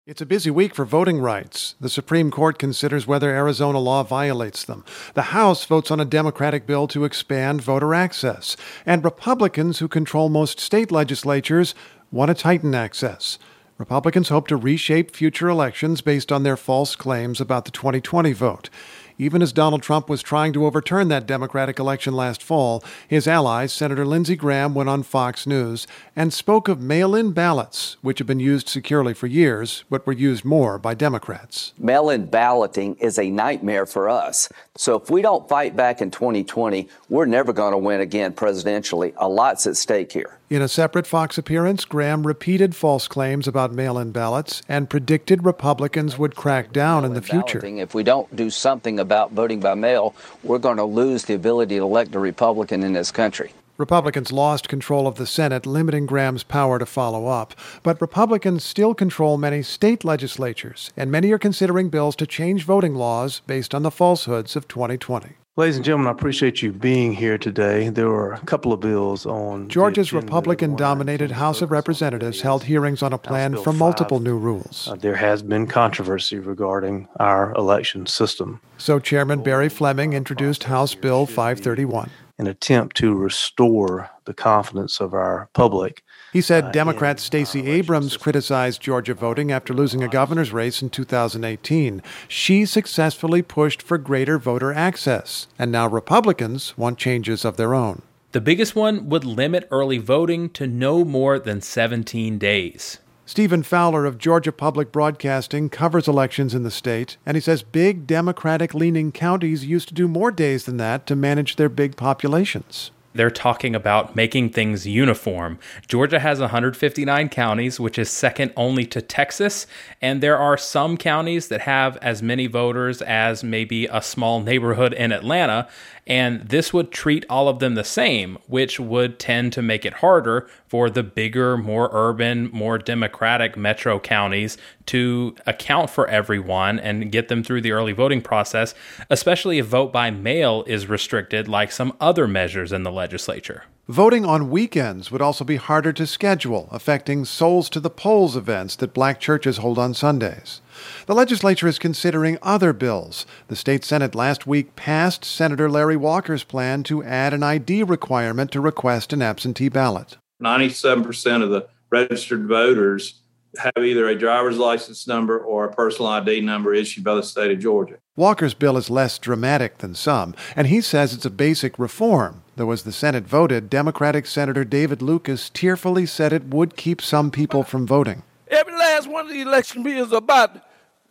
It's a busy week for voting rights. The Supreme Court considers whether Arizona law violates them. The House votes on a Democratic bill to expand voter access. And Republicans, who control most state legislatures, want to tighten access. Republicans hope to reshape future elections based on their false claims about the 2020 vote. Even as Donald Trump was trying to overturn that Democratic election last fall, his ally, Senator Lindsey Graham, went on Fox News and spoke of mail-in ballots, which have been used securely for years, but were used more by Democrats. Mail-in balloting is a nightmare for us. So if we don't fight back in 2020, we're never going to win again presidentially. A lot's at stake here. In a separate Fox appearance, Graham repeated false claims about mail-in ballots and predicted Republicans would crack down in the future. If we don't do something about voting by mail, we're going to lose the ability to elect a Republican in this country. Republicans lost control of the Senate, limiting Graham's power to follow up. But Republicans still control many state legislatures, and many are considering bills to change voting laws based on the falsehoods of 2020. Ladies and gentlemen, I appreciate you being here today. There were a couple of bills on Georgia's Republican-dominated House of Representatives held hearings on a plan for multiple new rules. There has been controversy regarding our election system. So Chairman Barry Fleming introduced House Bill 531. An attempt to restore the confidence of our public. He said Democrat Stacey Abrams criticized Georgia voting after losing a governor's race in 2018. She successfully pushed for greater voter access, and now Republicans want changes of their own. The biggest one would limit early voting to no more than 17 days. Stephen Fowler of Georgia Public Broadcasting covers elections in the state, and he says big Democratic-leaning counties used to do more days than that to manage their big populations. They're talking about making things uniform. Georgia has 159 counties, which is second only to Texas, and there are some counties that have as many voters as maybe a small neighborhood in Atlanta, and this would treat all of them the same, which would tend to make it harder for the bigger, more urban, more democratic metro counties to account for everyone and get them through the early voting process, especially if vote by mail is restricted like some other measures in the legislature. Voting on weekends would also be harder to schedule, affecting Souls to the Polls events that black churches hold on Sundays. The legislature is considering other bills. The state Senate last week passed Senator Larry Walker's plan to add an ID requirement to request an absentee ballot. 97% of the registered voters have either a driver's license number or a personal ID number issued by the state of Georgia. Walker's bill is less dramatic than some, and he says it's a basic reform, though as the Senate voted, Democratic Senator David Lucas tearfully said it would keep some people from voting. Every last one of the election bills about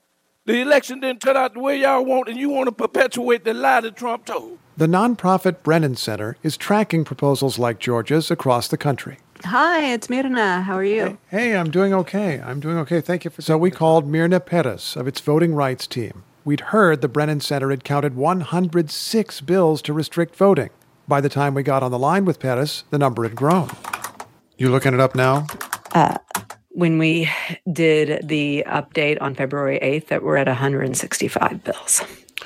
the election didn't turn out the way y'all want, and you want to perpetuate the lie that Trump told. The nonprofit Brennan Center is tracking proposals like Georgia's across the country. Hi, it's Mirna. How are you? Hey, I'm doing okay. Thank you. So we called Mirna Perez of its voting rights team. We'd heard the Brennan Center had counted 106 bills to restrict voting. By the time we got on the line with Perez, the number had grown. You looking it up now? When we did the update on February 8th, that we're at 165 bills.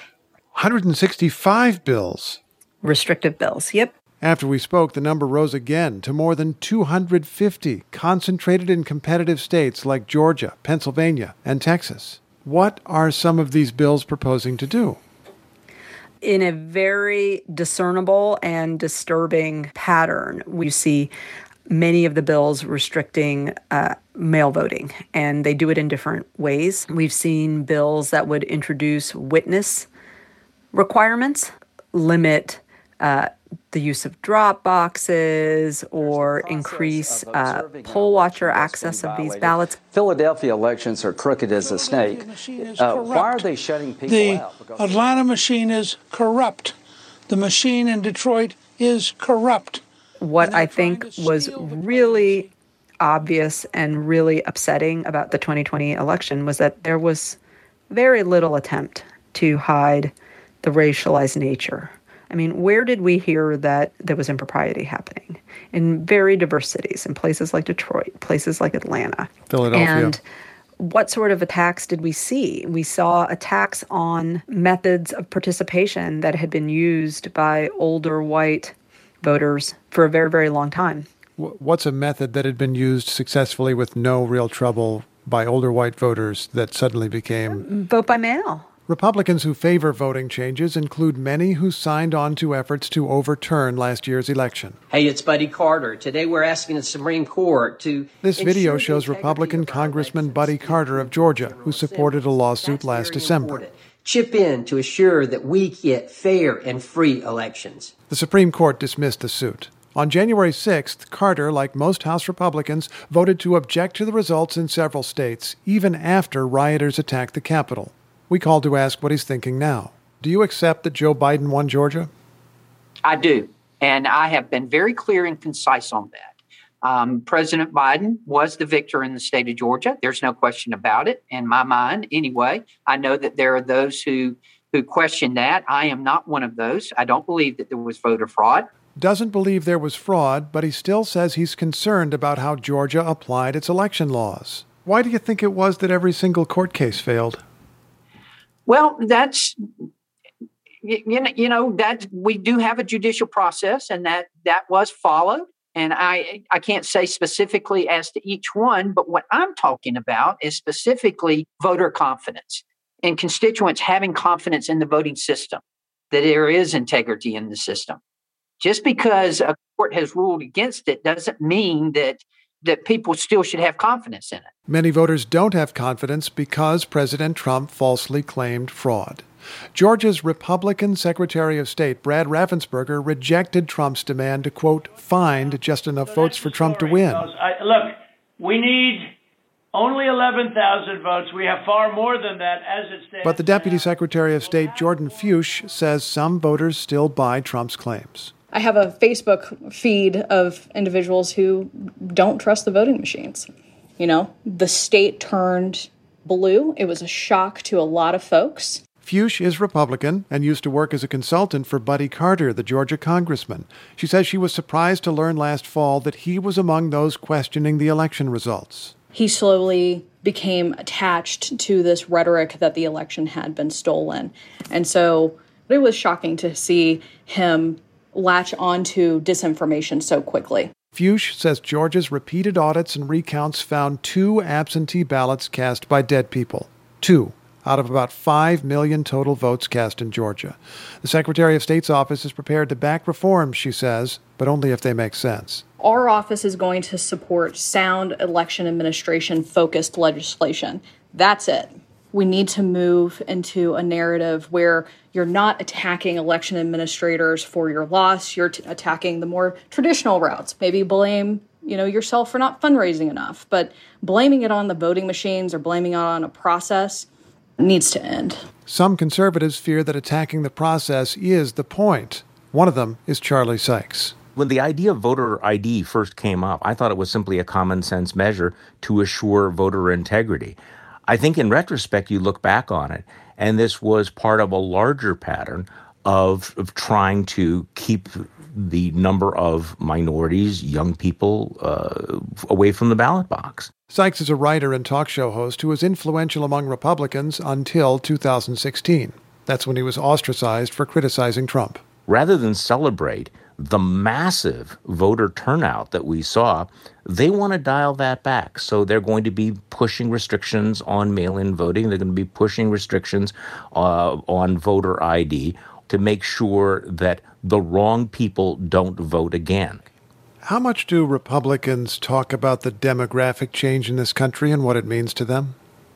165 bills? Restrictive bills, yep. After we spoke, the number rose again to more than 250, concentrated in competitive states like Georgia, Pennsylvania, and Texas. What are some of these bills proposing to do? In a very discernible and disturbing pattern, we see many of the bills restricting mail voting, and they do it in different ways. We've seen bills that would introduce witness requirements, limit the use of drop boxes, or increase poll watcher access of these ballots. Philadelphia elections are crooked as a snake. Why are they shutting people out? The Atlanta machine is corrupt. The machine in Detroit is corrupt. What I think was really obvious and really upsetting about the 2020 election was that there was very little attempt to hide the racialized nature. I mean, where did we hear that there was impropriety happening? In very diverse cities, in places like Detroit, places like Atlanta. Philadelphia. And what sort of attacks did we see? We saw attacks on methods of participation that had been used by older white voters for a very, very long time. What's a method that had been used successfully with no real trouble by older white voters that suddenly became... Vote by mail. Republicans who favor voting changes include many who signed on to efforts to overturn last year's election. Hey, it's Buddy Carter. Today we're asking the Supreme Court to... This video shows Republican Congressman Buddy Carter of Georgia, who supported a lawsuit last December. Chip in to assure that we get fair and free elections. The Supreme Court dismissed the suit. On January 6th, Carter, like most House Republicans, voted to object to the results in several states, even after rioters attacked the Capitol. We called to ask what he's thinking now. Do you accept that Joe Biden won Georgia? I do, and I have been very clear and concise on that. President Biden was the victor in the state of Georgia. There's no question about it, in my mind anyway. I know that there are those who question that. I am not one of those. I don't believe that there was voter fraud. Doesn't believe there was fraud, but he still says he's concerned about how Georgia applied its election laws. Why do you think it was that every single court case failed? Well, that's, that we do have a judicial process, and that was followed. And I can't say specifically as to each one, but what I'm talking about is specifically voter confidence and constituents having confidence in the voting system, that there is integrity in the system. Just because a court has ruled against it doesn't mean that people still should have confidence in it. Many voters don't have confidence because President Trump falsely claimed fraud. Georgia's Republican Secretary of State, Brad Raffensperger, rejected Trump's demand to, quote, find just enough votes for Trump to win. Look, we need only 11,000 votes. We have far more than that as it stands. But the Deputy Secretary of State, Jordan Fuchs, says some voters still buy Trump's claims. I have a Facebook feed of individuals who don't trust the voting machines. The state turned blue. It was a shock to a lot of folks. Fuchs is Republican and used to work as a consultant for Buddy Carter, the Georgia congressman. She says she was surprised to learn last fall that he was among those questioning the election results. He slowly became attached to this rhetoric that the election had been stolen. And so it was shocking to see him latch onto disinformation so quickly. Fuchs says Georgia's repeated audits and recounts found 2 absentee ballots cast by dead people. 2 out of about 5 million total votes cast in Georgia. The Secretary of State's office is prepared to back reforms, she says, but only if they make sense. Our office is going to support sound election administration-focused legislation. That's it. We need to move into a narrative where you're not attacking election administrators for your loss. You're attacking the more traditional routes. Maybe blame, yourself for not fundraising enough. But blaming it on the voting machines or blaming it on a process needs to end. Some conservatives fear that attacking the process is the point. One of them is Charlie Sykes. When the idea of voter ID first came up, I thought it was simply a common sense measure to assure voter integrity. I think in retrospect, you look back on it, and this was part of a larger pattern of trying to keep the number of minorities, young people, away from the ballot box. Sykes is a writer and talk show host who was influential among Republicans until 2016. That's when he was ostracized for criticizing Trump. Rather than celebrate the massive voter turnout that we saw, they want to dial that back. So they're going to be pushing restrictions on mail-in voting. They're going to be pushing restrictions on voter ID to make sure that the wrong people don't vote again. How much do Republicans talk about the demographic change in this country and what it means to them?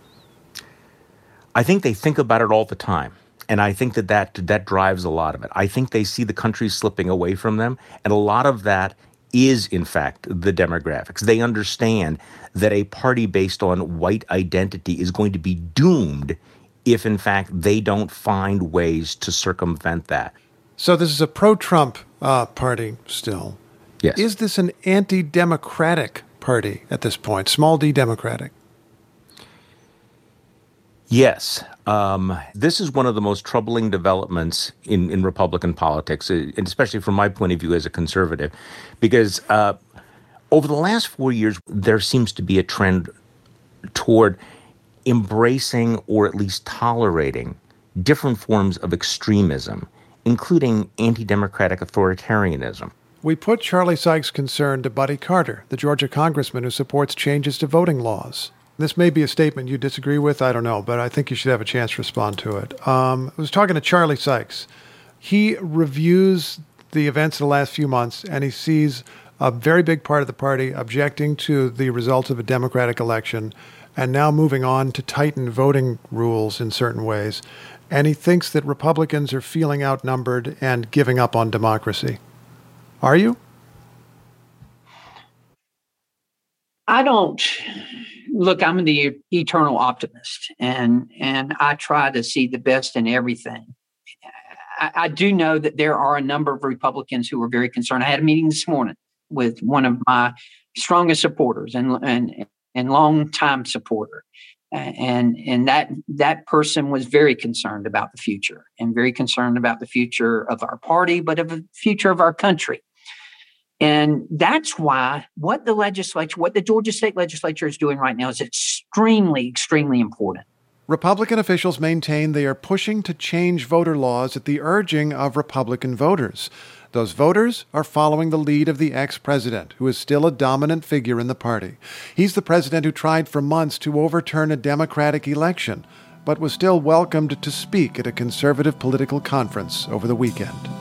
I think they think about it all the time. And I think that drives a lot of it. I think they see the country slipping away from them. And a lot of that is, in fact, the demographics. They understand that a party based on white identity is going to be doomed if, in fact, they don't find ways to circumvent that. So this is a pro-Trump party still. Yes. Is this an anti-democratic party at this point, small d democratic? Yes. This is one of the most troubling developments in Republican politics, and especially from my point of view as a conservative, because over the last 4 years, there seems to be a trend toward embracing or at least tolerating different forms of extremism, including anti-democratic authoritarianism. We put Charlie Sykes' concern to Buddy Carter, the Georgia congressman who supports changes to voting laws. This may be a statement you disagree with, I don't know, but I think you should have a chance to respond to it. I was talking to Charlie Sykes. He reviews the events of the last few months, and he sees a very big part of the party objecting to the results of a Democratic election and now moving on to tighten voting rules in certain ways. And he thinks that Republicans are feeling outnumbered and giving up on democracy. Are you? I don't. Look, I'm the eternal optimist, and I try to see the best in everything. I do know that there are a number of Republicans who are very concerned. I had a meeting this morning with one of my strongest supporters and longtime supporter, and that person was very concerned about the future and very concerned about the future of our party, but of the future of our country. And that's why what the Georgia State Legislature is doing right now is extremely, extremely important. Republican officials maintain they are pushing to change voter laws at the urging of Republican voters. Those voters are following the lead of the ex-president, who is still a dominant figure in the party. He's the president who tried for months to overturn a Democratic election, but was still welcomed to speak at a conservative political conference over the weekend.